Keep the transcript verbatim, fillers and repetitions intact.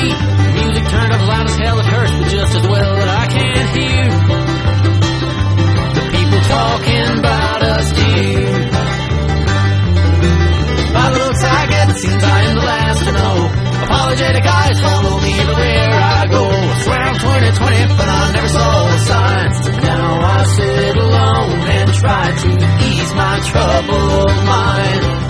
beat. Music turned up loud as hell, it hurts, but just as well that I can't hear the people talking about us too. By the looks I get, it seems I am the last to know. Apologetic eyes follow me everywhere I go. I swear I'm twenty twenty, but I never saw a sign. Now I sit alone and try to ease my troubled mind.